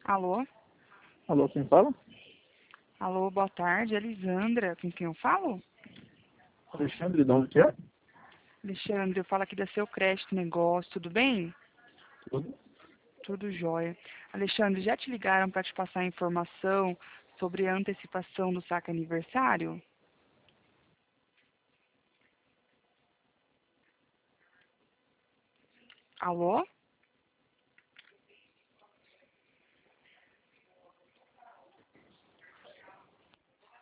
Alô? Alô, quem fala? Alô, boa tarde, Elisandra, com quem eu falo? Alexandre, de onde que é? Alexandre, eu falo aqui da Seu Crédito Negócio, tudo bem? Tudo. Tudo jóia. Alexandre, já te ligaram para te passar informação sobre a antecipação do saque aniversário? Alô?